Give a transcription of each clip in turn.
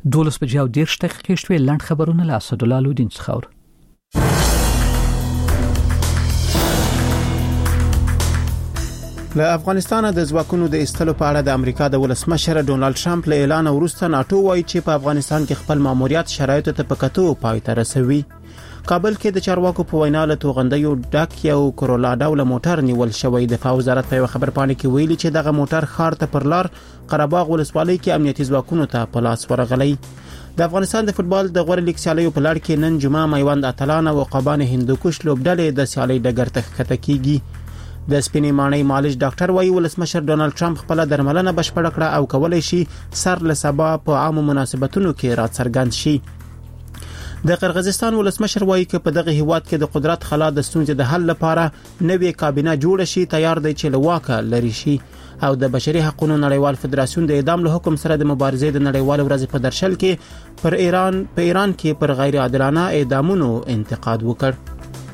12:10 شوي لاند خبرونه له اسدالله لودین څخه. له افغانستان د ځواکونو د ایستلو په اړه د امریکا د ولسمشر ډونالد ټرمپ له اعلان وروسته ناتو وایي چې په افغانستان کې خپل ماموریت شرایطو ته په کتو پای ته رسوي. کابل کې د چارواکو په وینا له توغندیو ډک یو کرولا ډول موټر نیول شوی. دفاع وزارت په خبر پاڼه کې ویلي چې دغه موټر ښار ته پر لار قرهباغ ولسوالۍ کې امنیتي ځواکونو ته په لاس ورغلی. د افغانستان د فوتبال د غوړ لیګ سیالیو په لړ کې نن جمعه میوند اتلان او قبان هندوکش لوبډلې د سیالي ډګر ته ښکته کیږي. د سپینې ماڼۍ مالش ډاکټر وایي ولسمشر ډونالد ټرمپ خپل درملنه بشپړ کړه او کولای شي سر له سبا په عامو مناسبتونو کې راڅرګند شي. د قرغیزستان ولسمشر وایي چې په دغه هیواد کې د قدرت خلا د ستونزې د حل لپاره نوې کابینه جوړه شي تیار دی چې لواکه لري شي. او د بشري حقوقو نړیوال فدراسیون د اعدام له حکم سره د مبارزې د نړیوال ورځ په درشل کې پر ایران کې پر غیر عادلانه اعدامونو انتقاد وکړ.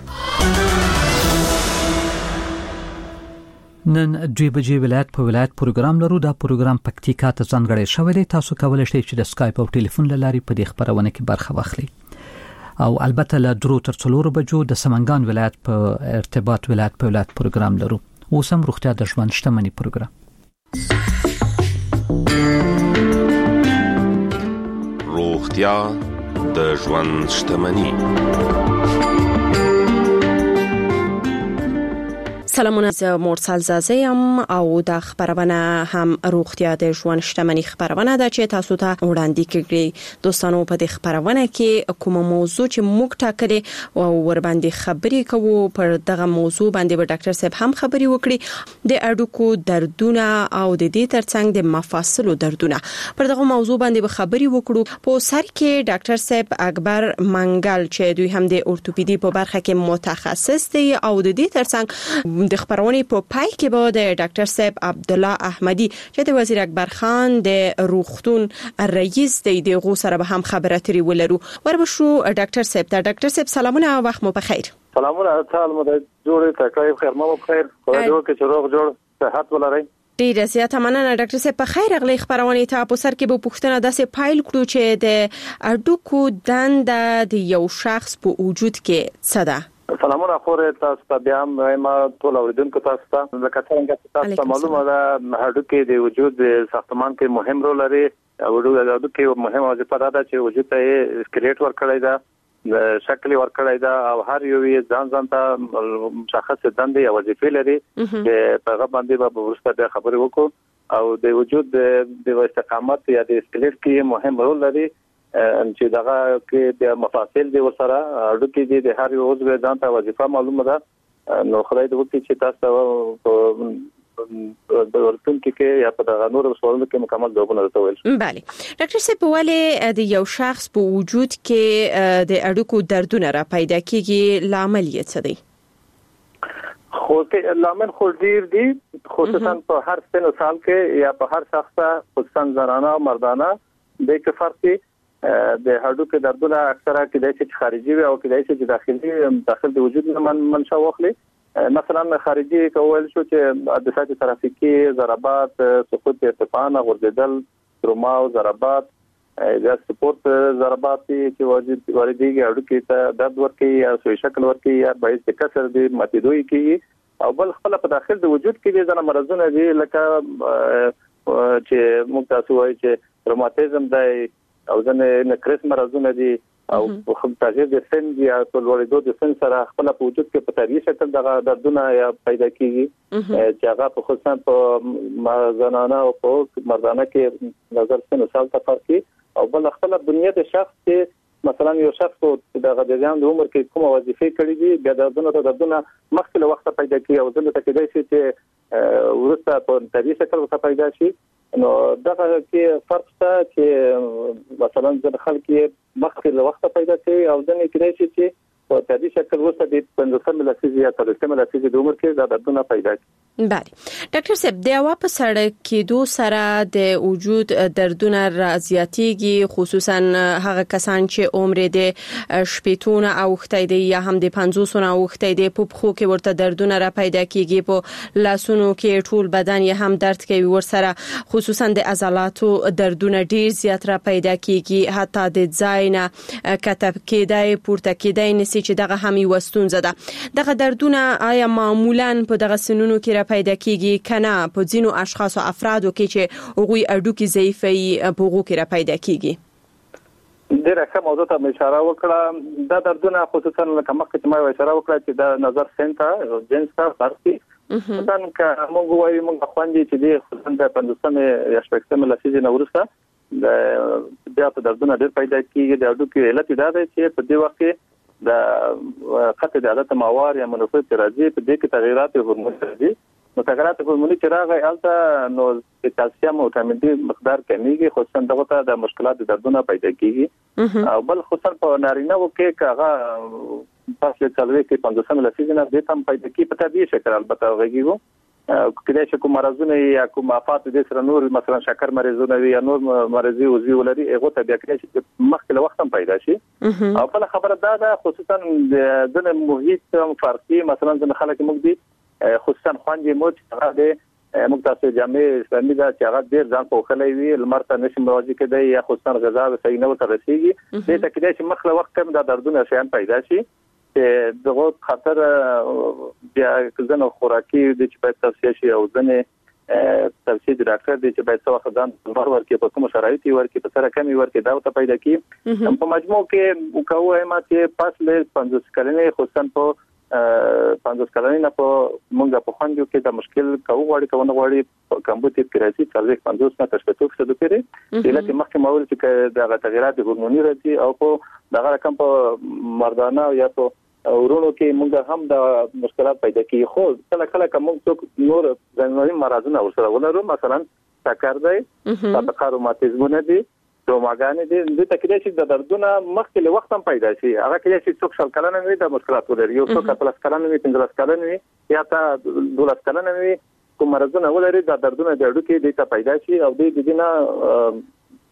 نن 2 بجې ولایت په ولایت پروګرام لرو. دا پروګرام پکتیکا ته ځانګړی شوی دی. تاسو کولای شئ چې د سکایپ او ټلیفون له لارې په دې خبرونه کې برخه واخلئ. او البته له 3 تر 4 بجو د سمنګان ولایت په ارتباط ولایت په ولایت پروګرام لرو. اوس هم روغتیا د ژوند شتمنۍ پروګرام. روغتیا د ژوند شتمنۍ. سلامونه، زه مرسل زازیم او د خبرونه هم روغتیا د ژوند شتمنۍ خبرونه ده چې تاسو ته وړاندې کړي. دوستانو په دې خبرونه کې کوم موضوع چې موږ ټاکلې او ور باندې خبرې کوو، پر دغه موضوع باندې به ډاکټر صاحب هم خبرې وکړي. د اډوکو دردونه او د دې ترڅنګ د مفاصلو دردونه، پر دغه موضوع باندې به خبرې وکړو. په سر کې ډاکټر صاحب اکبر منګل چې دوی هم د اورتوپیدي په برخه کې متخصص دي او د دې ترڅنګ د خبرونې په پای کې به د ډاکټر صاحب عبد الله احمدی چې د وزیر اکبر خان د روغتون رئیس دی دغه سره به هم خبرې اترې ولرو. وربشو ډاکټر صاحب ته. ډاکټر صاحب سلامونه، وخت مو بخیر. سلامونه، تعال مو د جوړې تکلیف خیر مو بخیر. خدای دې وکړي چې روغ جوړ صحت ولرئ. ډیره زیاته مننه ډاکټر صاحب. په خیر اغلی خبرونه ته په سر کې به پوښتنه داسې پایل کړو چې د اډوکو دنده د یو شخص په وجود کې څه ده؟ سلامونه خوره تاسو ته بیا ما ټول اوریدونکو تاسو ته لکه څنګه تاسو ته معلومه ده هډوکي د وجود ساختمان کې مهم رول لري. هډوکي مهم وظیفه ده چې وجود ته سکلیټ ورکړی ده، شکل ورکړی ده او هر یو ځان ته مشخص دندې او وظیفې لري چې په هغه باندې به ورسته د خبرې وکړو. او د وجود د استقامت یا د سکلیټ کې مهم رول لري چې دغه کې د مفاصل دی وسره اډوکي دي د هر یو عضو ځان ته وظیفه معلومه ده. نو خدای دې وکړي چې تاسو د ورتون کې یا په دغه نور سوالونو کې مکمل ځوابونه راوړل. بله ډاکټر صاحب، ولې د یو شخص په وجود کې د اډوکو دردونه را پیدا کیږي؟ لامل یې څه دی؟ خو لامل خو ډیر دي، خصوصا په هر سن او سال کې یا په هر شخص، خصوصا زنانه او مردانه د کې فرق دی. د هډوکو دردونه اکثره کېدای شي خارجي وي او کېدای شي چې داخل د وجود نه منشأ واخلي. مثلا خارجي کول شو چې د ساتي ترافیکي ضربات، سقوط ارتفاع، غورځیدل، تروما او ضربات یا سپورت ضربات چې واردېږي هډوکي ته درد ورکوي یا سوی شکل ورکوي یا باعث د کسر د ماتېدو کیږي. او بل خپل په داخل د وجود کې د مرزونه دي لکه چې موږ تاسو وایي چې روماتیزم دی او ځنه نکریس مرزونه دي او په تغییر د سن یا په لوړېدو د سن سره خپل په وجود کې په طبيعي شکل دغه دردونه یا پیدا کیږي چې هغه په خصوصا په زنانه او په مردانه کې نظر سن او سال ته فرق کوي. او بل خپل بنیاد شخص چې مثلا یو شخص د غدیان د عمر کې کومه وظیفه کړې دي د دردونه مخکې له وخت پیدا کوي او ځنه ته کېدای شي چې ورسته په طبيعي شکل وسه پیدا شي. نو دغه کې فرق شته چې مثلا د خلک مخکې له وخت پیدا کوي او ځنه کېدای شي چې په طبيعي شکل وسه د 15 لسیزه یا 30 لسیزه د عمر کې د دردونه پیدا کوي. بله ډاکټر صاحب د هوا په سړک کېدو سره د وجود دردونه زیاتېږي، خصوصا هغه کسان چې عمر د شپېتونه اوختای دي یا هم د 50 اوختای دي، په خو کې ورته دردونه را پیدا کیږي، په لاسونو کې ټول بدن یې هم درد کوي، ورسره خصوصا د عضلاتو دردونه ډیر زیات را پیدا کیږي، حتی د ځای نه کتب کېدای پورته کېدای نسی چې دغه هم یو ستونزه ده. دغه دردونه آیا معمولا په دغه سنونو کې را پیدا کیږي کنه په ځینو اشخاص او افرادو کې چې هغوی اډوکی ضعیفي په هغو کې را پیدا کیږي؟ ډیره ښه موضوع ته اشاره وکړه. دا دردونه خصوصا لکه مخکې چې ما اشاره وکړه چې د نظر سنټر جنس کا فرقي مثلا که موږ وایو موږ خوندې چې د خصوصا د 15 یا 16 لسیزې نورسته د بیا په دردونه ډیر پیدا کیږي. د اډوکی علت دا ده چې په دې وخت کې د قطع د عادت موار یا منفعت راځي، په دې کې تغیرات هورمون راځي. متغیرات هورموني چې راغی البته نو د کلسیم او وټامین ډي مقدار کمیږي، خصوصا دغه ته د مشکلات دردونه پیدا کیږي. او بل خصوصا په نارینه وو کې کاغه فاصله څلوي کې 15 لسیزې نه د تم پیدا کی په طبيعي شکل البته غږیږي. کله چې کوم مرزونه یا کوم افات د سره نور مثلا شکر مریضونه وي یا نور مرزي وزي ولري هغه ته بیا کله چې مخکې له وخت هم پیدا شي. او بل خبره دا ده خصوصا د محیط فرقي مثلا د خلک موږ دي خصوصا خوندې مو چې هغه د موږ تاسو جامع اسلامي دا چې هغه ډیر ځان په خلای وي لمرته نشي مواجه کېدای یا خصوصا غذا صحیح نه وته رسیږي. دې ته کله چې مخکې وخت کم دا دردونه شیان پیدا شي چې دغه خطر بیا ځنه خوراکي د چې په توصیه شي او ځنه توصیه د ډاکټر د چې باید څو وخت ځان ورکړي په کوم شرایطي ورکړي په سره کمی ورکړي دا ته پیدا کی. په مجموع کې وکوي ما چې پاس له 50 کلنې خصوصا په 50 کلنې نه په موږ په خوندو کې د مشکل کوو غواړي کوونه غواړي کمبوتیب کراسي ترځ 50 نه تر 70 د پیری دلته مخکې مول چې د تغیرات هورموني راځي او په دغه رقم په مردانه یا په ورونو کې موږ هم د مشکلات پیدا کیږي. خو کله کله کوم څوک نور ځانګړي مرزونه ورسره ولرو مثلا سکر دی تبقه روماتیزمونه دي دوماګان دي د تکلیف چې د دردونه مخکې له وخت هم پیدا شي. هغه کې چې څوک شل کلن وي د مشکلات ولري یو څوک 15 کلن وي 15 کلن وي یا تا 12 کلن وي کوم مرزونه ولري د دردونه د اډو کې د ته پیدا شي او د دې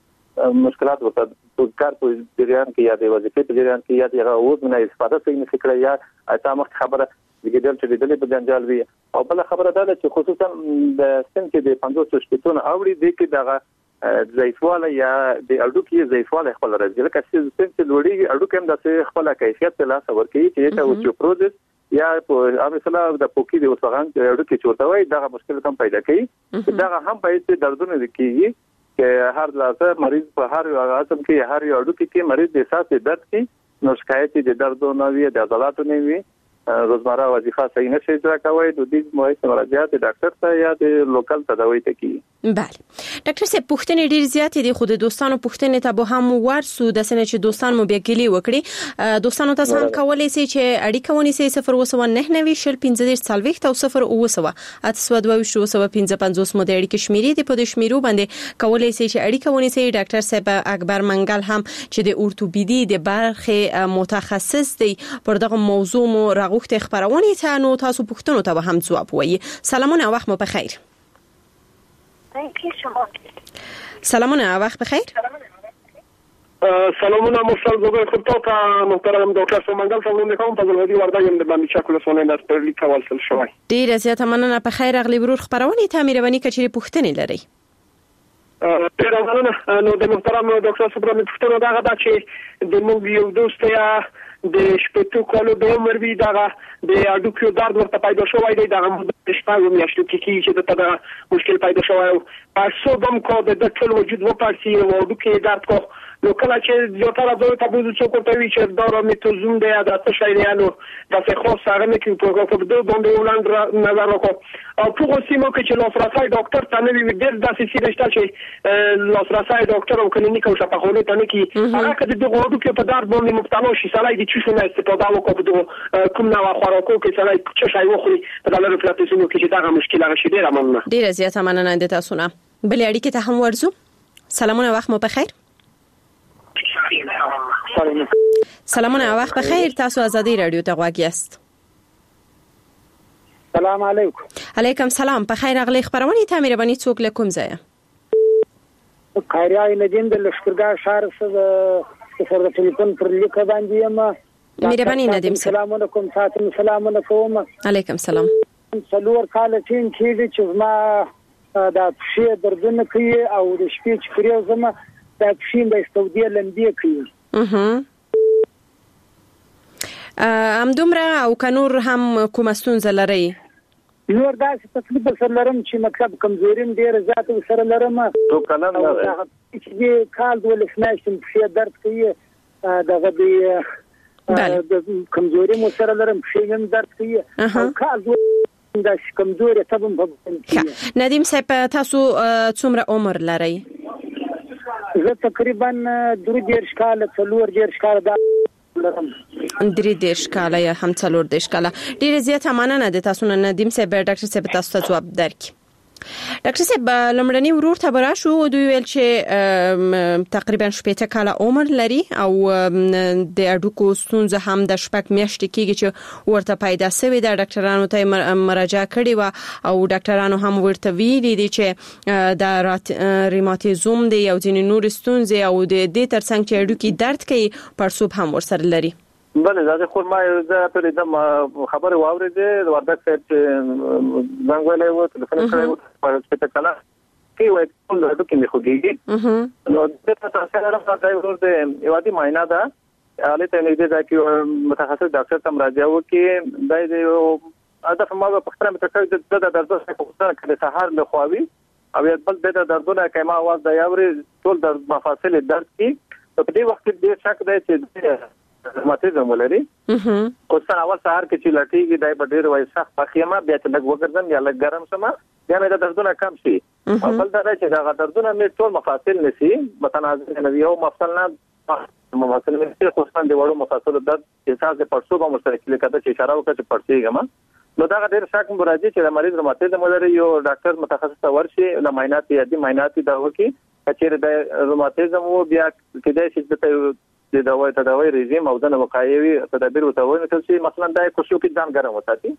مشکلات ورته کار په جریان کې یا د وظیفې په جریان کې یا د غوښ نه استفاده کوي نه فکر یا اتامه خبره دګیدل چې د دې په جنجال وي. او بل خبره ده چې خصوصا د سن کې د 50 شپږ اوړي د کې دغه ضعیفواله یا د اډو کې ضعیفواله خپل راځي لکه چې سن چې لوړي اډو کې هم د خپل کیفیت له لاس ورکړي چې ته اوسټیوپروزس یا په مثلا د پوکی د وسغان چې اډو کې چورته وي دغه مشکل هم پیدا کوي. دغه هم پیدا دردونه کیږي چې هر لاسه مریض په هر عصب کې هر یو اډو کې مریض د احساس درد کې نو شکایت د دردونو وی د عضلاتو نه وی روزمره وظیفه صحیح نشي اجرا کوي د دې مهمه مراجعه د ډاکټر ته یا د لوکل تداوی ته کی. بله ډاکټر صاحب پوښتنې ډیر زیات دي خو د دوستانو پوښتنې ته به هم ورسو د سنه چې دوستان مو بیا ګلی وکړي دوستانو تاسو هم کولای شئ چې اړیکه ونیسئ 02990 او 0 مو د اړیکې شمیرې دي په دې شمیرو باندې کولای شئ چې اړیکه ونیسئ. ډاکټر صاحب اکبر منګل هم چې د اورتوپیدي د برخه متخصص دی پر دغه موضوع مو راغوښته خبرونه ته نو تاسو پوښتنو ته به هم ځواب وایي. سلامونه وخت مو بخیر. سلامونه وخت بخیر. سلامونه مرسل زوګر خطوط محترم ډاکټر سومنګل څنګه کوم په ولودي وردا یم د باندې چاکل سونه د پرلی کول سل شوی. ډیر زیاته مننه په خیر اغلی برور خبرونه ته مهرباني کچې پوښتنې لري. ډیر مننه نو د محترم ډاکټر سوبرم پوښتنه دا غدا چې د موږ یو دوست یا د شپږ کالو د عمر وی دغه د اډو کې درد ورته پیدا شوی دی دغه د شپږ میاشتو کې چې د مشکل پیدا شوی او صوبم کو د ټول وجود و پارسي او اډو کې درد کو نو کله چې یو تر د تاسو څو کوته وی چې دا میتوزوم دی د تاسو شایانو د څه خاص سره نه کې په کوم باندې ولاند نظر وکړو او په سیمو کې چې لاسرسي ډاکټر ته نه وی ډیر داسې سیده چې لاسرسي ډاکټر او کلینیک او شفاخانه ته نه کې هغه کله د غوډو کې په درد باندې مبتلا شي سړی د چشمه استفاده وکړو کوم نوع خوراکو کې سړی چې شای وخوري په دغه رفلکسونو کې چې دا مشکل هغه شي ډیر مننه. ډیر زیاته مننه د تاسو نه. بل اړیکه ته هم ورزو. سلامونه وخت مو بخیر. سلامونه وخت بخیر. تاسو ازادي رادیو ته غواړئ است. سلام علیکم. علیکم سلام. په خیر راغلی. خبرونه ته مهرباني څوک له کوم ځای؟ خیریه ندیم د لشکرګاه شهر څخه سره ټلیفون پر لیک باندې یم. مهرباني ندیم. سلام علیکم. ساتم سلام علیکم. علیکم سلام. څلور کال تین کېږي چې ما د پښې دردونه کوي او د شپې چې کړیو زما د پښې د استودیه لندې کوي. ام دومره او کنور هم کوم ستونزه لري؟ نور داسې تکلیف سره لرم چې مطلب کمزوري ډېر زیات سره لرم. تو کلم نه چې کال د ولسماشم پښې درد کوي دغه د کمزوري مو سره لرم پښې هم درد کوي او کال د کمزوري تبم په. ندیم صاحب تاسو څومره عمر لرئ؟ زه تقریبا 3 کال 4 کال دا لرم. 3 کال یا هم 4 کال. ډیر زیات مننه د تاسو نه ندیم صاحب. ډاکټر صاحب تاسو ته جواب درکړي. ډاکټر صاحب لمړنی ورور ته براشو دوی ویل چې تقریبا 18 کال عمر لري او د اډوکو ستونزه هم د شپږ میاشتې کېږي چې ورته پیدا شوې ده. ډاکټرانو ته مراجعه کړې و او ډاکټرانو هم ورته ویلي دي چې د ریماتیزم دی او ځینې نور ستونزې او د دې ترڅنګ چې اډوکی درد کوي پړسوب هم ورسره لري. بله دا خو ما په دې خبره واورېده د وردګ صاحب چې زنګ ویلی و تلیفون کړی و په 18 کاله کې وایي ټول هډوکي مې خوږېږي. نو دلته تاسو لرم دا یو ورځ یو عادي معاینه ده هلته نږدې ځای کې متخصص ډاکټر ته مراجعه وکړي. دا د هدف ما په پوښتنه مې کړې د دردونو څخه پوښتنه کړې سهار لخوا وي او بل د دردونو کما आवाज د یاوري ټول درد مفاصل درد کی. په دې وخت کې ډېر شک دی چې روماتیزم ولري. اوس اول سهار کې چې لټیږي دای په ډېر وای سخت پخېما بیا چې لږ وګرځم یا لږ ګرم شم بیا مې د دردونه کم شي. او بل دا چې دا دردونه مې ټول مفاصل نشي متنازع نه یو مفصل نه مفصل مې خصوصا د وړو مفاصل درد احساس د پړسوب او مشترکې کده چې اشاره وکړه چې پړسېږم. نو دا ډېر شک مراجعه چې د مریض روماتیزم ولري یو ډاکټر متخصص ته ورشي له معاینات یا د معاینات دا وکړي چې د روماتیزم وو بیا کېدای شي چې د دوايي رژیم او د وقایوي تدابیر وتاوي چې مثلا د کوشش کې ځان ګرم وساتي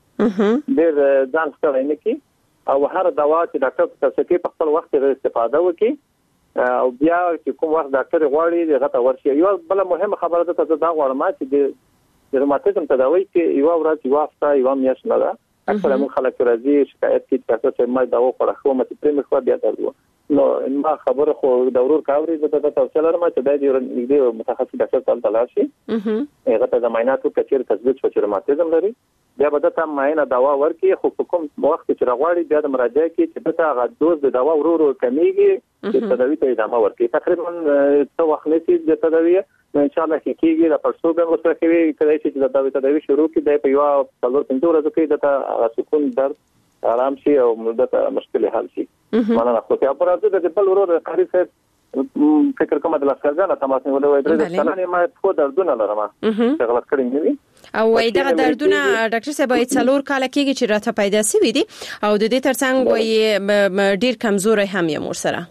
ډېر ځان ستړی نه کی او هر دوا چې ډاکټر تاسو کې په خپل وخت استفاده وکړي او بیا چې کوم وخت ډاکټر غواړي دغه ته ورشي. یو بل مهمه خبره ده چې دا غواړم چې د روماتیزم تداوی کې یو ورځ یو هفته یو میاشت نه ده. اکثر من خلک راځي شکایت کوي چې ما دا وخوړه خو مته پرې مخ بیا درلو. نو ما خبره خو د ورور کاوري د توصیه لرم چې د دې نږدې متخصص ډاکټر ته تلاش شي هغه ته د معایناتو کچیر تثبیت شو چې روماتیزم لري بیا به د معاینه دوا ورکړي. خو په کوم وخت چې راغواړي بیا د مراجعه کې چې د هغه دوز د دوا ورور کمیږي چې تداوی ته ادامه ورکړي. تقریبا څو وخت نشي د تداوی نو ان شاء الله کېږي د پړسوب هم ورسره کوي کله چې د تداوی شروع کړي د په یو 4-5 ورځې کې د سکون درد آرام شي او مدته مشکل حل شي. معنا خو ته په راځي د بل ورور قاری صاحب فکر کوم د لاسکرګانه تماس نه ولوي درې سنه ما په دردونه لرم چې غلط کړی نه وي او وای دا دردونه ډاکټر صاحب باید 4 کال کېږي چې راته پیدا شوي دي او د دې ترڅنګ وای ډیر کمزوري هم یم ورسره.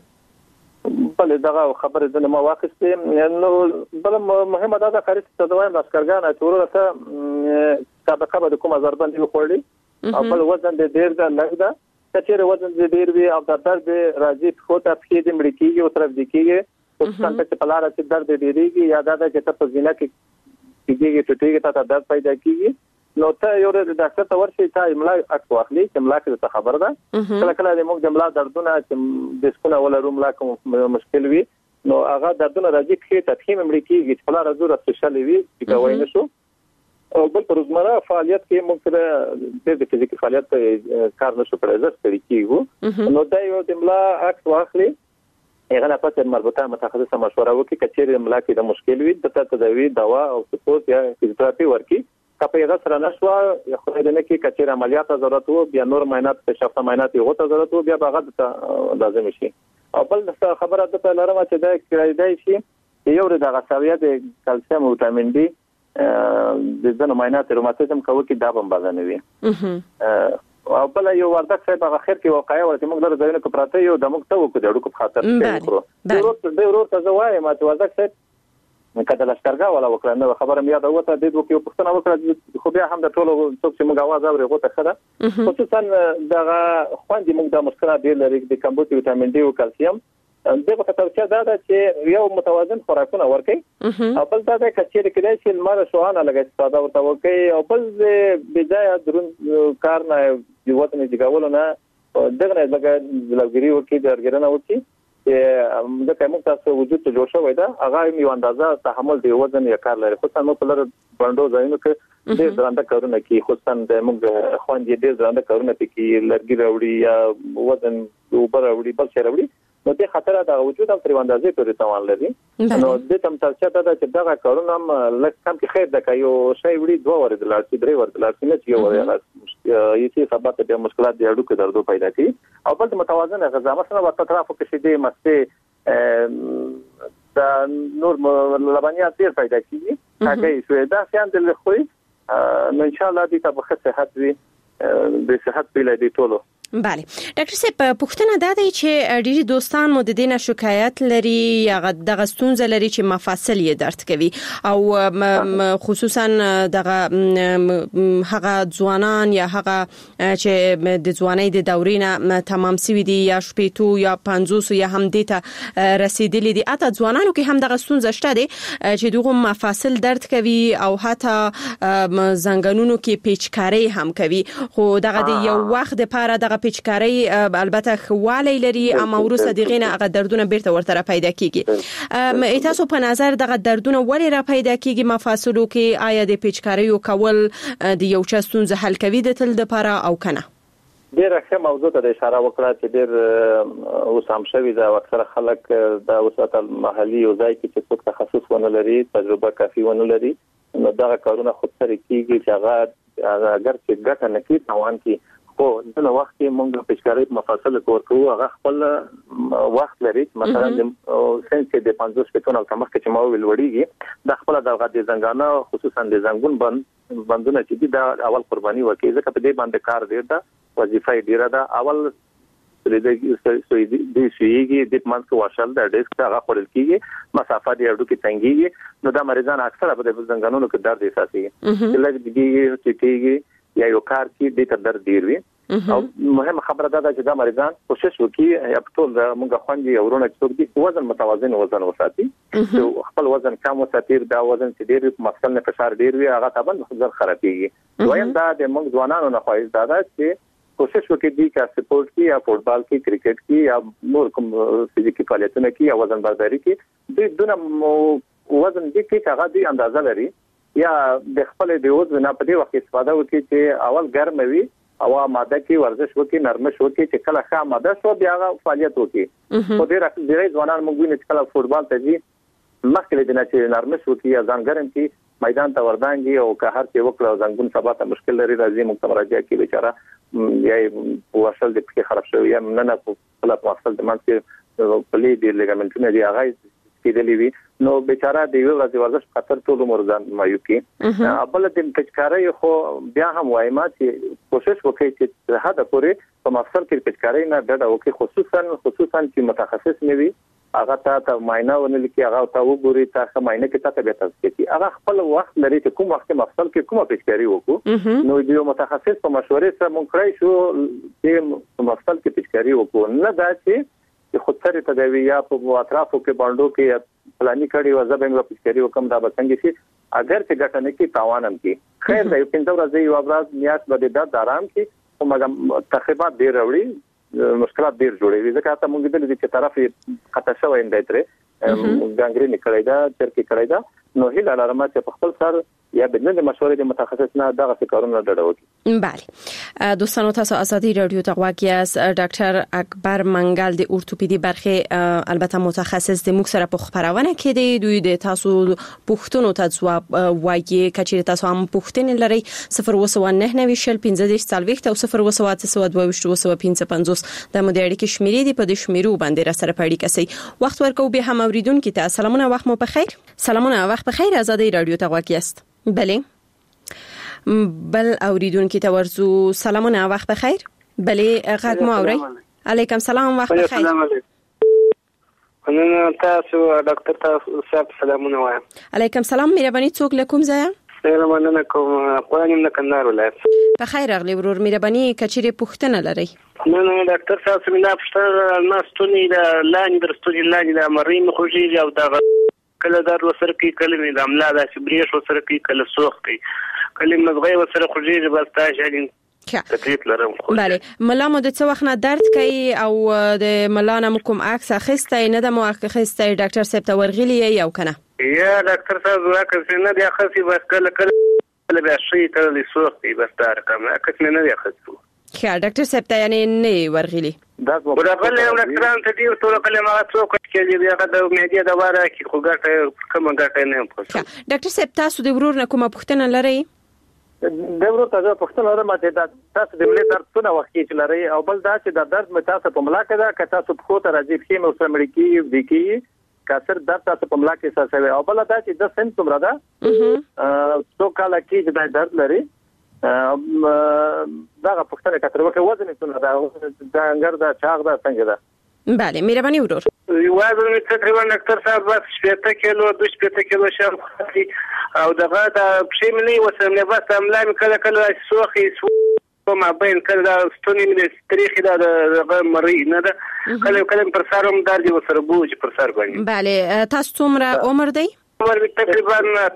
بل دغه خبره د ما واخستې نو بل مهمه ده قاری ته د وایم لاسکرګانه ټول ته سابقه به کوم ضربند وخوړي او بل وزن د ډیر د لږ ده کچېره وزن د ډیر وی او د درد راځي خو ته پکې د مړکیږي او طرف دکېږي او څنګه چې په لار کې درد ډیریږي یا دا چې ته په زینه کې کېږي ټټېږي ته درد پیدا کېږي. نو ته یو ډاکټر ته ورشي ته املا اکس واخلي چې املا کې ته خبر ده کله کله د موږ د املا دردونه چې د سکونه ولا روم لا کوم مشکل وي نو هغه دردونه راځي کې تفهیم مړکیږي چې په لار زوره سپیشل وي چې کوي نشو او بل پر روزمره فعالیت کې موږ د فزیکي فعالیت کار نشو کړی زه ستړي کیږم. نو دا یو د املا اکس واخلي هغه نه پاتې مربوطه متخصص مشوره وکړي کچېر املا کې د مشکل وي د تداوی دوا او سپورت یا فزیوتراپي ورکي کپه هغه سره نشو یا خو دې نه کې کچېر عملیات ضرورت وو بیا نور معاینات په شفته معاینات یو ته ضرورت وو بیا هغه لازم شي. او بل خبره ده لرم چې دا کړای شي یو د غساویه د کلسیم او وټامین ډي د ځنه معاینات روماتیزم کوي کې دا هم باندې وي او بل یو وردک صاحب هغه خیر کې واقعي ورته موږ لره ځینې کو پراته یو د موږ ته وکړو د خاطر ضرورت ته زوای ما ته وردک صاحب کله لشکرګاه ولا وکړه نو خبره مې یاد وته د دوه کې پښتنه وکړه خو بیا هم د ټولو څوک چې موږ आवाज اوري غوته خره خصوصا دغه خوندې موږ د مشکلات ډیر لري د کمبود ویټامین ډي او کلسیم دغه توصیه ده چې یو متوازن خوراکونه ورکړي او بل دا د کچېر کې چې لمر شوانه لګي استفاده ورته وکړي او بل بدايه درون کار نه د وطن دیګاول نه دغه نه لګري وکړي درګرنه وکړي د کومه تاسو وجود ته جوړ شوی دا هغه یو اندازه تحمل دی وزن یې کار لري خو څنګه په لاره باندې ځایونه کې ډېر درنده کارونه کوي خو څنګه موږ خوندې ډېر درنده کارونه کوي لرګي راوړي یا وزن اوپر راوړي بل څه راوړي نو د خطر د وجود هم تر اندازې پورې توان لري نو د تم تاسو ته چې دا کارونه هم لکه کم کې خیر د کایو شی وړي 2 ور د لارې 3 ور د لارې نه چې یو یې سبب د مشکلات د اډو کې دردو پیدا کوي او بل متوازن غذا مثلا په اطرافو کې شیدې مسته د نور لبنیات ډیر پیدا کیږي هغه شوې دا څنګه د خوې نو ان شاء الله دې ته په صحت وي د صحت په لید ټولو بله ډاکټر صاحب پوښتنه دا دی چې ډېری دوستان مو د دې نه شکایت لري یا د غستونز لري چې مفاصل یې درد کوي او خصوصا دغه هغه ځوانان یا هغه چې د ځوانۍ د دورې نه تمام سوي دي یا شپېتو یا 50 یا هم دته رسیدلي دي اته ځوانانو کې هم د غستونز شته دي چې دغه مفاصل درد کوي او حتی زنګانونو کې پیچکاری هم کوي خو دغه د یو وخت لپاره دغه پیچکاری البته خوالی لري اما ورسره دغه نه هغه دردونه بیرته ورته پیدا کیږي تاسو په نظر دغه دردونه ولې را پیدا کیږي مفاصلو کې آیا د پیچکاری کول د یو چا ستونزه حل کوي د تل لپاره او کنه ډیر ښه موضوع ته اشاره وکړه چې ډیر اوس هم شوی دا اکثر خلک د وساتل محلي او ځای کې چې څوک تخصص ونه لري تجربه کافي ونه لري نو دا کارونه خود سره کیږي چې هغه اگر چې ګټه نه کوي توان کې خو د نو وخت کې موږ پیچکاری مفاصل کوو هغه خپل وخت لري مثلا د سنت د 50 پټون او کمخ چې ما ویل وړيږي د خپل دغه د زنګانه خصوصا د زنګون بندونه چې دا اول قرباني ورکړي ځکه په دې باندې کار دی دا وظیفه ډیره ده اول د سویږي د منځ واشل د ډیسک هغه خپل کیږي مسافه دی اډو کې تنګيږي نو دا مریضان اکثر په زنګانونو کې درد احساسي لږ دیږي چې کیږي یا یو کار کې د درد ډیر وي او مهمه خبره ده چې دا مریضان کوشش وکړي یا په ټول موږ خوندي اورونه چې وزن متوازن وزن وساتي خپل وزن کم وساتي دا وزن چې ډیر مفصل نه فشار ډیر وي هغه طبعا ځل خرابيږي وایم دا د موږ ځوانانو نه خواهش ده چې کوشش وکړي چې سپورت کې یا فوتبال کې کرکټ کې یا نور کوم فزیکي فعالیتونه کې یا وزن برداري کې د دونه وزن دې کې هغه دی اندازه لري یا د خپل د وزن نه په دې وخت استفاده وکړي چې اول ګرم وي او ماده کې ورزش وکړي نرمش وکړي چې کله ښه ماده شو بیا فعالیت وکړي خو ډېر ځوانان موږ ویني چې کله فوتبال ته ځي مخکې د نه چې نرمش وکړي یا ځان ګرم کړي میدان ته وردانګي او که هر څه وکړو زنګون سبا ته مشکل لري راځي موږ مراجعه کوي بیچاره یا وصل د پکې خراب شوی یا نه په خپل وصل د منځ په لې د لیګامنټونو دی هغه کېدلی وي نو بیچاره د یو ورځې ورزش خطر ټول عمر ځان مایو کې بل د پچکارۍ خو بیا هم وایم چې کوشش وکړي چې حد پورې په مفصل کې پچکارۍ نه ډډه وکړي خصوصا چې متخصص نه وي هغه ته معاینه ونل کې هغه ته وګوري تاسو معاینه کې تاسو به تاسو کې هغه خپل وخت لري چې کوم وخت مفصل کې کومه پچکارۍ وکړو نو د یو متخصص په مشورې سره مونږ کړی شو چې مفصل کې پچکارۍ وکړو نه دا چې خود سره تداوی یا په اطرافو کې باندې کې پلاني کړي او زبنګ پچکارۍ وکم دا بسنګ شي اگر چې ګټه نه کې تاوانم کې خیر دا یو پنځه ورځې یو ابراز میاش بده د آرام کې او مګم تخریبات ډیر وړي مشکلات ډیر جوړوي ځکه ته مونږ د دې طرف خطا شوی اندایتره ګانګرین کړی دا چرکی کړی دا نو هیله لرم چې په خپل سر یا بدل د مشورې د متخصص نه دغه کارونه ډډه وکړي بله دوستانو تاسو ازادي رادیو ته غواګیاس ډاکټر اکبر منګل د اورتوپیدي برخه البته متخصص د موږ سره په خبرونه کې دی دوی د تاسو پوښتنو ته ځواب وایي کچې تاسو هم پوښتنې لري 02915 او 02922 د مو د اړیکې شمیرې دی په دې شمیرو باندې را سره پړی کسي وخت ورکو به هم اوریدونکو ته سلامونه وخت مو په خیر سلامونه وخت په خیر ازادي رادیو ته غواګیاست بله بل اوریدونکو ته ورزو سلامونه وخت بخیر بله غږ مو اوري علیکم سلام وخت بخیر نن تاسو ډاکټر تاسو صاحب سلامونه وایم. علیکم سلام. مهرباني څوک لکم ځای؟ سلام مننه کوم. قوانین د کندهار ولایت. په خیر راغلی ورور. مهرباني کچېره پوښتنه لري؟ نه ډاکټر صاحب سمنا پښتنه ناستونی د لاندې درستونی لاندې د مریم خوږی او د کله در وسره کې کله مې د عمله د سبریش وسره کې کله سوخ کې کله مزغې وسره خوږی بس تاسو تکلیف لرم. بله ملا مو د څه وخت نه درد کوي او د ملا نه کوم عکس اخیسته نه د مو اخیسته ډاکټر صاحب ته ورغلی یو کنه؟ یا ډاکټر صاحب راکړ نه دی اخیسته بس کله بیا شي کله سوخ بس تار کوم اکه نه دی اخیسته. خا ډاکټر صاحب ته یعنی نه ورغلی دا ورغلی یو ډاکټر ته دی ټول کله ما څوک کې دی هغه د میډیا د واره کې خو ګټه کوم ګټه نه پوښتنه. ډاکټر صاحب تاسو د ورور نه کومه پوښتنه لرئ؟ د ورور تاسو پښتنه لرم چې تاسو د ملي درتونه وخت کې لري او بل دا چې د درد متاسف په ملا کې دا که تاسو په خو ته راځي په مو سره مړکی دی کې کثر درد تاسو په ملا کې ساسوي او بل دا چې د سن څومره ده څو کال کې د درد لري دا پښتنه کتر وکه وزن څومره ده د انګر دا چاغ دا څنګه ده؟ بله مهرباني ورور. وزن تقریبا ډاکټر صاحب بس 70 کیلو 2 کیلو شام او دغه د پښېمنی وسمنه بس عمله کله سوخي ما بین کله ستونی مې تاریخ دا مری نه ده کله پر سرم درد وسره بوج پر سر باندې. بله تاسو څومره عمر دی؟ عمر تقریبا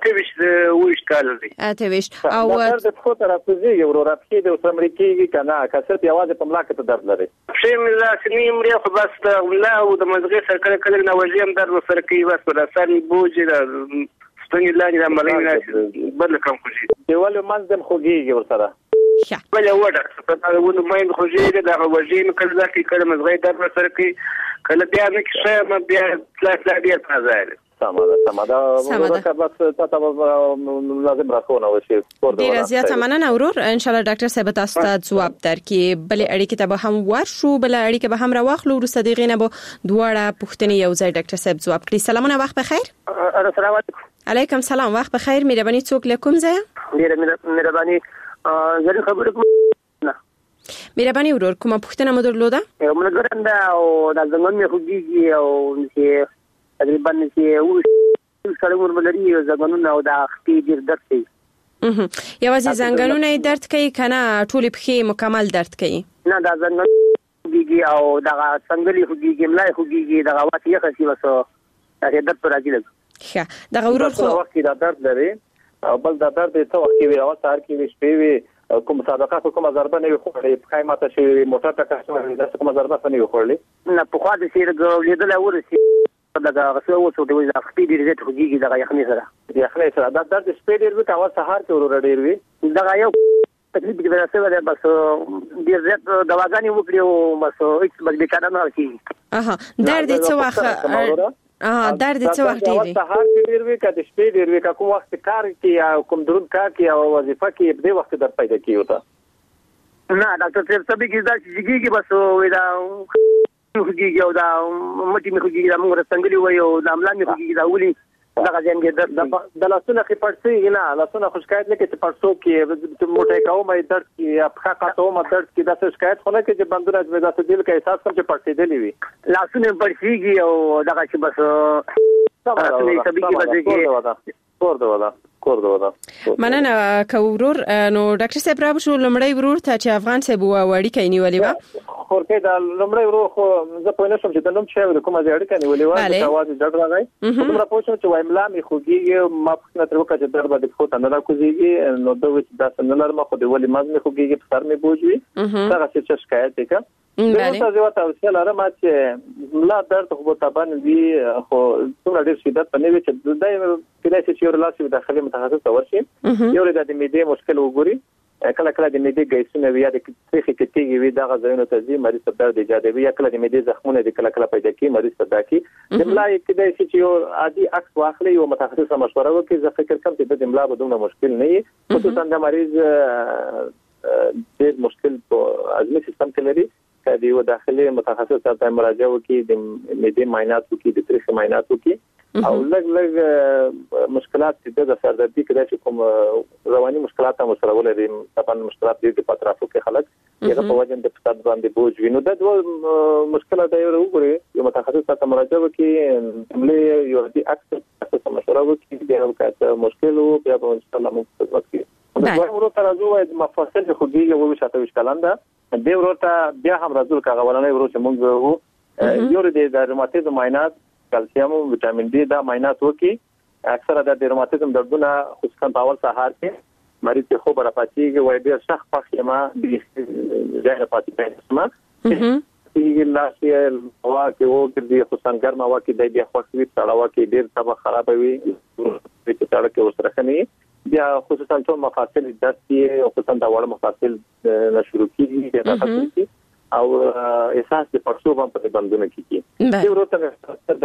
23 کال دی. 23 او درد خو ته راځي یو راځي د امریکای کنه کثر پیاوازه په ملا کې ته درد لري. پښېمنی لا سنی مری خو بس د الله او د مزغې سره کله نه وجیم درد وسره کوي بس پر سر بوج ستونی لاندې د مری بدل کوم خوشي دیوال منځم خوږي ورسره. بل یو ډاکټر په دا ونه مې خوږي دا وجیم کله ځکه کله مزغې درد وسره کوي کله بیا نه کې ما بیا لا بیا تازه سماده بس تاسو لازم راکونه وشي. ډیر زیاته مننه ورور. ان شاء الله ډاکټر صاحب تاسو ته ځواب درکړي. بل اړیکه ته به هم ورشو بل اړیکه به هم راوخلو ورسته دغه نه به دواړه پوښتنې یو ځای ډاکټر صاحب ځواب کړي. سلامونه وخت بخیر. السلام علیکم. علیکم سلام وخت بخیر. مهرباني څوک لکم ځای؟ ډیر مهرباني زه خبرې کوم. مهرباني ورور کومه پوښتنه مو درلوده؟ یو منګرند او د زمون مې خوږي او چې تقریبا چې سره ورملري زغنونه او د اختی ډیر درد کوي. یوازې زنګونونه درد کوي کنه ټول پښې مکمل درد کوي؟ نه دا زنګون خوږي او د څنګهلي خوږي ملای خوږي د غوات یې خسي وسو دا درد پر راځي. ښه دا ورور خو وخت دا درد لري او بل دا درد ته وخت وی او سار کې وی شپې وی کوم صدقه کوم ضربه نه وي خورلې په قیمته شي موټر ته کښته دا کوم ضربه نه وي خورلې نه په خوا د سیر لیدل ورسي دا غسل وڅو د وځه خپې ډیر زیات خوږي دا یخني سره دا درد شپې ډیر وي او سهار کې ورور ډیر وي دا یو تکلیف کې راځي ولا بس ډیر زیات دواګانې وکړي او بس هیڅ بل کار نه کوي. درد څه وخت درد څه وخت دی؟ سهار کې ډیر وي کله شپې ډیر وي کوم وخت کار کې کوم درود کار کې او وظیفه کې په دې وخت در پیدا کیږي. نه ډاکټر صاحب سبي کې دا چې بس ودا خوږي او دا مټي مې خوږي دا موږ څنګه وایو دا عملا مې خوږي دا ولي دا غزين کې د لاسونو کې پړسي نه لاسونو خوشکایت نه کې چې پړسو کې موټه کوم درد کې په خاطر ما درد کې دا شکایت خونه کې چې بندونه د داسې دل کې احساس کوم چې پړسي دي وي لاسونه پړسيږي او دا چې بس اصلي سبي کې بدګي کوردودا مننه کورور نو ډاکټر صاحب را بشو لمړی ورور ته چې افغان صاحب وړي کینی ولې و خورته دا لمړی ورور خو زه په نشم چې د نوم چې کومه ځای اړیکه نیولې و چې आवाज ډډ راغی کومه پوښتنه چې وایم لا می خوږي ما په نتر وکړه چې دربه د خو ته نه راکوزيږي نو دوی چې دا څنګه لرم خو دی ولې مازه می خوږي په سر می بوجوي څنګه چې شکایت وکړه بله زه توصیه لرم چې لا درد خو طبعا وی خو څومره ډیر شدت پنه وي چې دای کله چې یو لاسي داخلي متخصص ورشي یو د دې مشکل وګوري کله کله د معدې ګیسونه وي یا د تخې کېږي وي دا غوښنه ته ځي مریض ته درد ایجادوي یا کله د معدې زخمونه د کله کله پیدا کوي مریض ته داکي د ملا کې چې یو عادي عکس واخلي یو متخصص مشوره وکړي زه فکر کوم چې د ملا بدون مشکل نه وي خصوصا د مریض د مشکل په ازمه سیستم کې لري کله یو داخلي متخصص ته مراجعه وکړي د معدې معاینات وکړي د تخې معاینات وکړي او لږ مشکلات د سردردي کې د کوم رواني مشکلات هم سره ولري طبعا مشکلات د پاترافو کې خلک یغه په وجه د فساد باندې بوج وینو د دوه مشکلات دی وګوري یو متخصص ته مراجعه وکړي عملي یو دي اکثر مشوره وکړي د وکړه مشکل او بیا په ان شاء الله موږ وکړي دا ورته راځو د مفاصل خوږي یو وشاته وشکلان ده د ورته بیا هم راځو کاغه ولنه ورته موږ یو د روماتیزم معاینات کلسیم او وټامین ډي دا معاینات وکړي اکثره د روماتیزم دردونه خصوصا په اول سهار کې مریض ته خبره پاتېږي وای ډیر شخ پخې ما د ځای پاتې ما چې لاسي هوا کې وو کې خصوصا ګرمه هوا کې د بیا خوښوي تړاو کې ډیر طبع خراب وي چې تړاو کې وسره خني بیا خصوصا ټول مفاصل دستي او خصوصا د وړ مفاصل نشرو کېږي د تاسو او احساس د پرسو باندې بندونه کیږي چې ورته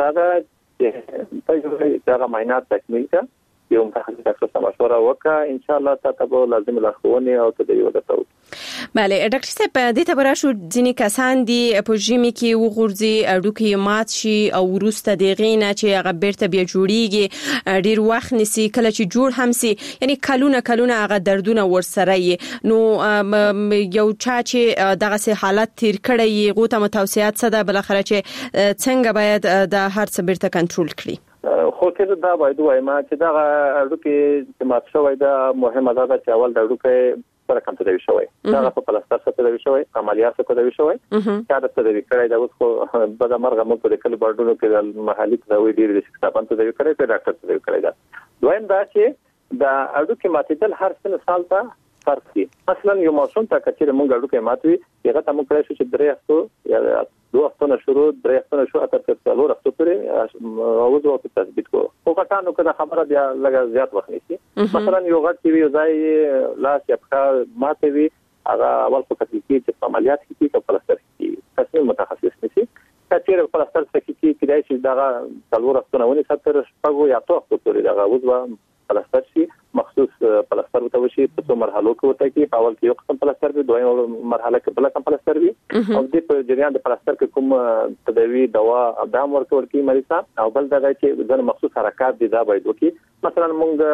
دا معاینات تکمیل کا یو متخصص ډاکټر مشوره وکړه ان شاء الله تاسو لازم لارښوونه او تدریج وکړئ. بله ډاکټر صاحب د دې تبرا شو ځینې کسان دي په ژمي کې وغورځي اډوکې مات شي او ورسته د غینه چې هغه بیرته بیا جوړیږي ډیر وخت نسی کله چې جوړ هم سي یعنی کلونه هغه دردونه ورسره نو یو چا چې دغه سه حالت تیر کړی غوته متوسعات صدا بل اخر چې څنګه باید د هر څه بیرته کنټرول کړي خو ته دا باید وایم چې دا اډوکې چې مات شوی دا مهمه ده چې اول د اډوکې پر کوم تدوي شوی دا په پلاستر څخه تدوي شوی عملیات څخه تدوي شوی دا د تدوي کړای دا اوس خو په د مرګ مو په کله بردونو کې د محلي تدوي ډیر د شکایت تدوي کړی په ډاکټر تدوي کړی دا دویم دا چې دا اډوکې ماتېدل هر سن سال ته فرق دي مثلا یو موسم ته کچې موږ اډوکې ماتوي هغه ته موږ کړی چې درې هفتو یا 2 هفتو شروع 3 هفتو اته تر 4 هفتو پورې اوځو په تثبیت کو او کټانو کله خبره بیا لږ زیات وخت نیسي مثلا یو غټ وی ځای لاس یا پخا ماته وی هغه اول په کتل کې چې عملیات کې په پلاستر کې تاسو متخصص نشي کچېره په پلاستر کې کېدای شي دا 4 هفتو نه ونی 70 شپږو یا 3 هفتو پورې دا اوځو پلاستر شي مخصوص پلاستر وته وشي په څو مرحلو کې وته کې په اول کې یو قسم پلاستر وي دویم مرحله کې بل قسم پلاستر وي او د په جریان د پلاستر کې کوم تداوی دوا اقدام ورکړي مریض او بل دا چې ځنه مخصوص حرکات دي دا باید وکړي مثلا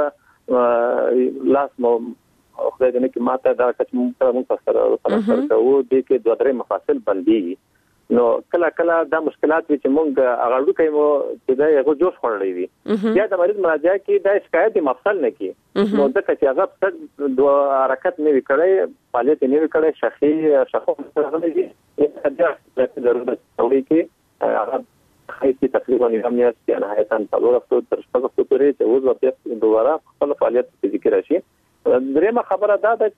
موږ لاس مو خدای دې کې ماته دا چې موږ پلاستر کوو د کې 2-3 مفاصل بندي نو کله دا مشکلات چې موږ هغه کوي چې دا یو جوش خورلې وي یا د مریض مراجعه کې دا شکایت مفصل نه کی نو د کچې هغه د حرکت نه وکړي فعالیت نه وکړي شخصي سره دا ضرورت وي کې هغه خیسي تقریبا هم یې نهایتاً په ورته تر شپږ هفتو پورې چې اوس ورته دوباره خپل فعالیت فزیکي راشي درېمه خبره دا ده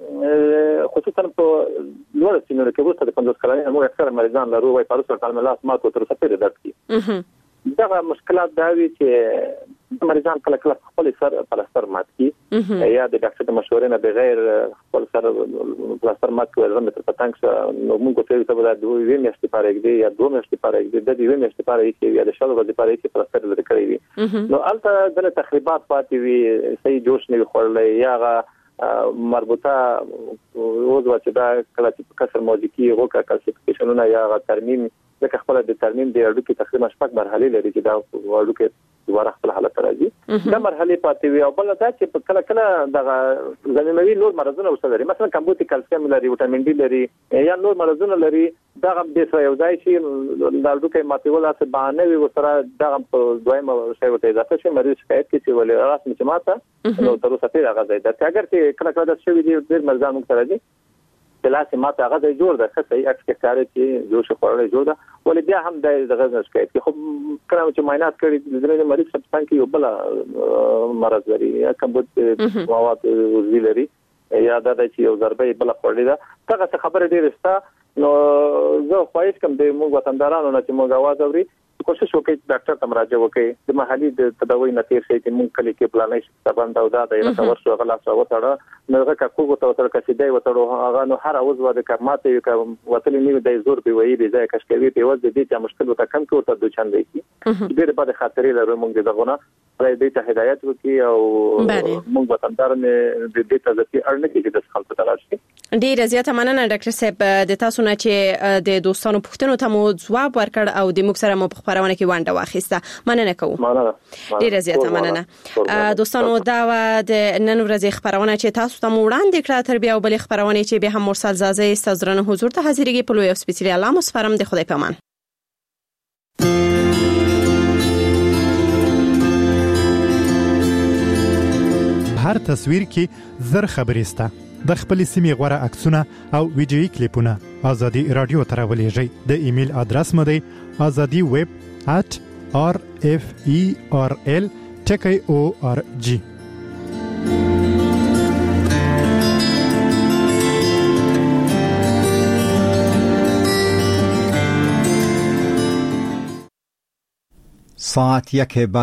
چې خصوصا په لوړ سنونو کې وروسته د 50 کلنۍ موږ اکثر مریضان لرو وايي په ورسره تعاملات ماته تر څه پورې درد کوي دا مشکلات دا وی چې مریضان کله خپل سر پلاستر مات کی یا د ډاکټر د مشورې نه بغیر خپل سر پلاستر مات کوي زموږ ته پتنګ نو موږ ته څه ودا دوی وی میاشتې پاره کې یا 2 میاشتې پاره کې د دې میاشتې پاره کې یا د شلو ورځې پاره کې پلاستر لري کړی وي نو البته د تخریبات پاتې وي صحیح جوش نه خورلې یا مربوطه وځو چې دا کله چې کسر موجودي غوکا کلسیفیکیشنونه یا ترمیم د خپل د ترمیم د اړو کې تقریبا 6 مرحله لري چې دا اړو کې دوباره خپل حالت راځي دا مرحله پاتې وي او بل دا چې کله د زمینوي نور مرزونه وسه لري مثلا کمبوتي کلسیم لري وټامین ډي لري یا نور مرزونه لري دا هم د سره یو ځای شي د اړو کې ماتول څه بهانه وي وسره دا په دویمه شی وته اضافه شي مریض شکایت کوي چې ولې راس مې ماته نو تر اوسه پیدا غځي دا اگر چې کله د شوی دی د مرزان مختلف دي بلاسه ماته هغه د جوړ د خصي اکس کې کار چې جوش خورل جوړ دا ولې بیا هم د غزن شکایت کې خو کله چې معاینات کړي د مریض سبستان کې یو بل مرض لري یا کمبود مواد وزیلري یا دا چې یو ضربه بل خورل دا څنګه خبره ډیره ستا نو زه خواهش کوم د موږ وطندارانو نه چې موږ आवाज اوري کوشش وکړئ ډاکټر ته مراجعه وکړئ د محلي د تداوی نتیر شي چې موږ کلی کې پلانې شته باندې او دا د یو ورشو غلا څو وتاړه نو هغه کوو ته وتر کسي دی وتاړو هغه نو هر اوس د کارماته یو وتلی نیو د زور په وی دی ځکه کښ کوي په وځ د دې چې مشکل وته کم کوته د چاندې کی ډېر په خاطرې لرو موږ دغه دې ته هدایت وکړي او موږ وطندارانه د دې ته ځکه اړنه کې د خلکو تلاشي. ډیر زیاته مننه ډاکټر صاحب د تاسو نه چې د دوستانو پوښتنو ته مو ځواب ورکړ او د موږ سره مو په خبرونه کې ونډه واخیسته. مننه کوم. ډیر زیاته مننه. دوستانو دا د نن ورځې خبرونه چې تاسو ته وړاندې کړه تر بیا بل خبرونه چې به هم مرسل زازه استاذرانه حضور ته حاضرېږي په لوی او سپیڅلي الله مسفرم د خدای پامان. هر تصویر کې زر خبرې سته. د خپل سیمې غوړه عکسونه او ویډیويي کلیپونه ازادي رادیو ته راولېږئ. د ایمیل ادرس مو دی azadi@referl.org. ساعت 1